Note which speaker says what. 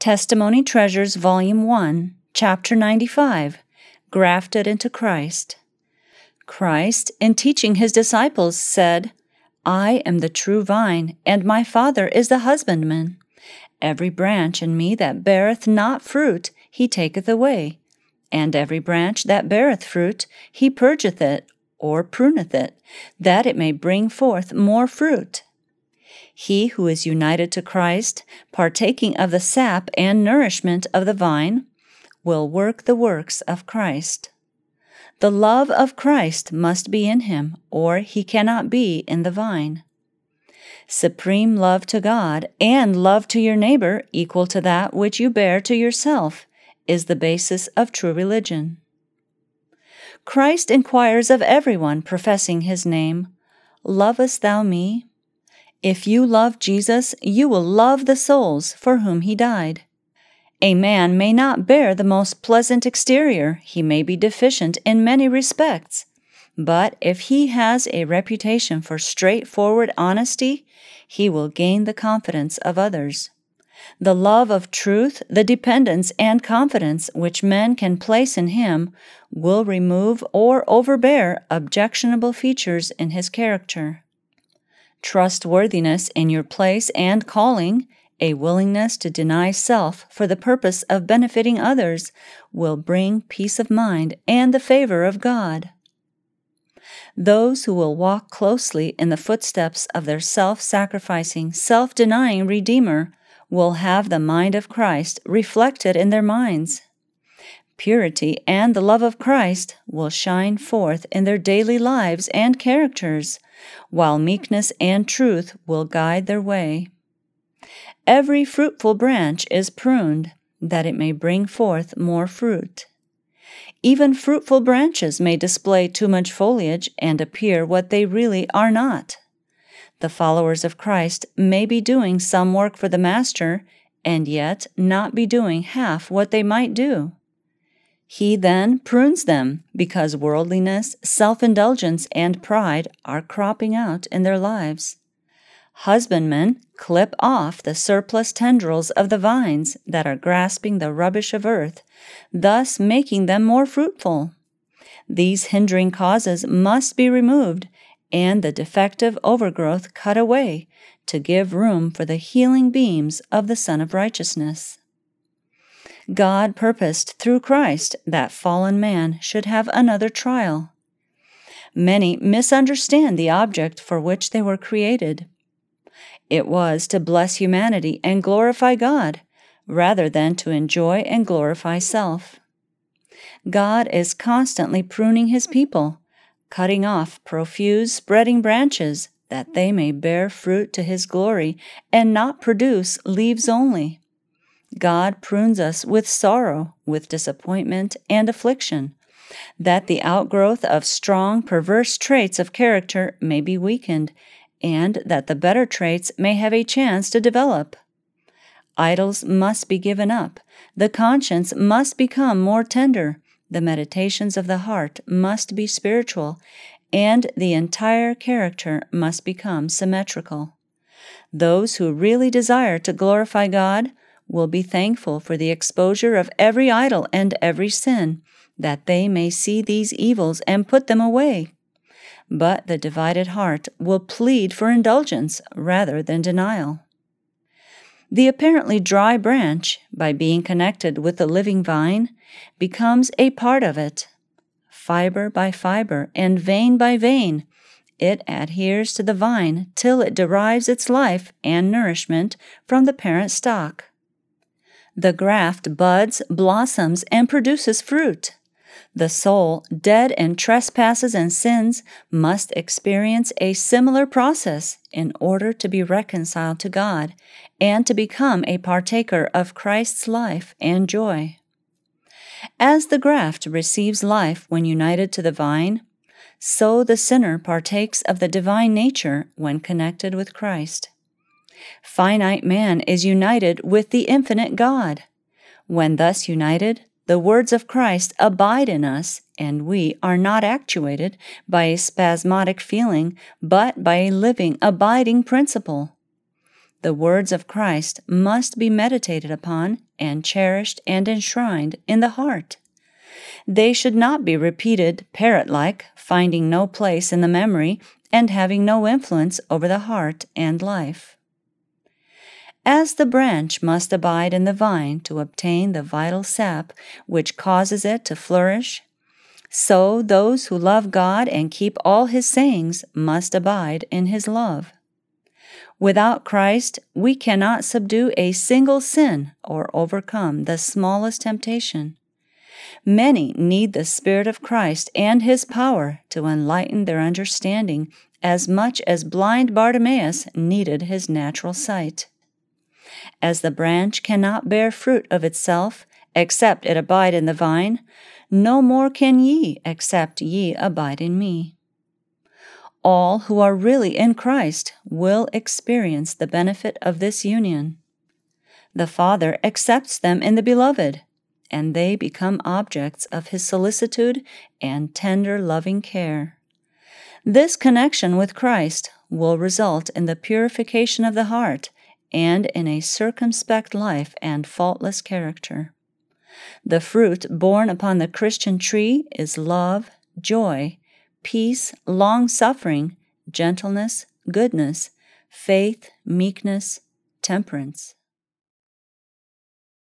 Speaker 1: Testimony Treasures, Volume 1, Chapter 95, Grafted into Christ. Christ, in teaching his disciples, said, I am the true vine, and my Father is the husbandman. Every branch in me that beareth not fruit, he taketh away. And every branch that beareth fruit, he purgeth it, or pruneth it, that it may bring forth more fruit. He who is united to Christ, partaking of the sap and nourishment of the vine, will work the works of Christ. The love of Christ must be in him, or he cannot be in the vine. Supreme love to God and love to your neighbor equal to that which you bear to yourself is the basis of true religion. Christ inquires of everyone professing his name, Lovest thou me? If you love Jesus, you will love the souls for whom he died. A man may not bear the most pleasant exterior, he may be deficient in many respects, but if he has a reputation for straightforward honesty, he will gain the confidence of others. The love of truth, the dependence and confidence which men can place in him will remove or overbear objectionable features in his character. Trustworthiness in your place and calling, a willingness to deny self for the purpose of benefiting others, will bring peace of mind and the favor of God. Those who will walk closely in the footsteps of their self-sacrificing, self-denying Redeemer will have the mind of Christ reflected in their minds. Purity and the love of Christ will shine forth in their daily lives and characters, while meekness and truth will guide their way. Every fruitful branch is pruned, that it may bring forth more fruit. Even fruitful branches may display too much foliage and appear what they really are not. The followers of Christ may be doing some work for the Master, and yet not be doing half what they might do. He then prunes them because worldliness, self-indulgence, and pride are cropping out in their lives. Husbandmen clip off the surplus tendrils of the vines that are grasping the rubbish of earth, thus making them more fruitful. These hindering causes must be removed and the defective overgrowth cut away to give room for the healing beams of the Sun of Righteousness. God purposed through Christ that fallen man should have another trial. Many misunderstand the object for which they were created. It was to bless humanity and glorify God, rather than to enjoy and glorify self. God is constantly pruning his people, cutting off profuse, spreading branches, that they may bear fruit to his glory and not produce leaves only. God prunes us with sorrow, with disappointment and affliction, that the outgrowth of strong, perverse traits of character may be weakened, and that the better traits may have a chance to develop. Idols must be given up, the conscience must become more tender, the meditations of the heart must be spiritual, and the entire character must become symmetrical. Those who really desire to glorify God will be thankful for the exposure of every idol and every sin, that they may see these evils and put them away. But the divided heart will plead for indulgence rather than denial. The apparently dry branch, by being connected with the living vine, becomes a part of it. Fiber by fiber and vein by vein, it adheres to the vine till it derives its life and nourishment from the parent stock. The graft buds, blossoms, and produces fruit. The soul, dead in trespasses and sins, must experience a similar process in order to be reconciled to God and to become a partaker of Christ's life and joy. As the graft receives life when united to the vine, so the sinner partakes of the divine nature when connected with Christ. Finite man is united with the infinite God. When thus united, the words of Christ abide in us, and we are not actuated by a spasmodic feeling, but by a living, abiding principle. The words of Christ must be meditated upon and cherished and enshrined in the heart. They should not be repeated parrot-like, finding no place in the memory and having no influence over the heart and life. As the branch must abide in the vine to obtain the vital sap which causes it to flourish, so those who love God and keep all His sayings must abide in His love. Without Christ, we cannot subdue a single sin or overcome the smallest temptation. Many need the Spirit of Christ and His power to enlighten their understanding as much as blind Bartimaeus needed his natural sight. As the branch cannot bear fruit of itself, except it abide in the vine, no more can ye, except ye abide in me. All who are really in Christ will experience the benefit of this union. The Father accepts them in the Beloved, and they become objects of His solicitude and tender loving care. This connection with Christ will result in the purification of the heart and in a circumspect life and faultless character. The fruit borne upon the Christian tree is love, joy, peace, long-suffering, gentleness, goodness, faith, meekness, temperance.